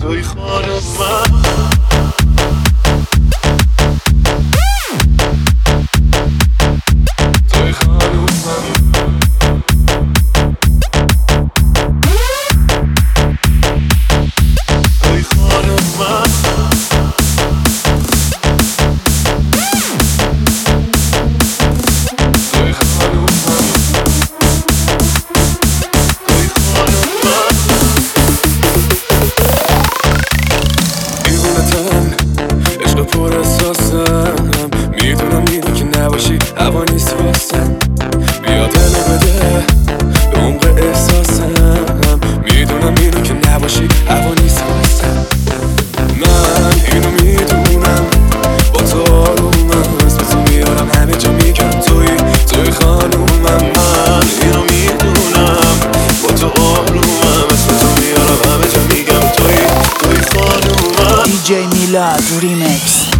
توی خانم من. توی خانم من. توی خانم من. توی خانم من. توی خانم من. دیوونتم عشق پر احساسم، میدونم اینو که نباشی هوا نیست واسم. بیا دلو بده به عمق احساسم، میدونم اینو که نباشی هوا نیست واسم. من اینو میدونم با تو آرومم، اسم تو میارم همه جا میگم توی خانومم. من اینو میدونم با تو آرومم، اسم تو میارم همه جا میگم توی خانومم. DJ میلاد ریمیکس.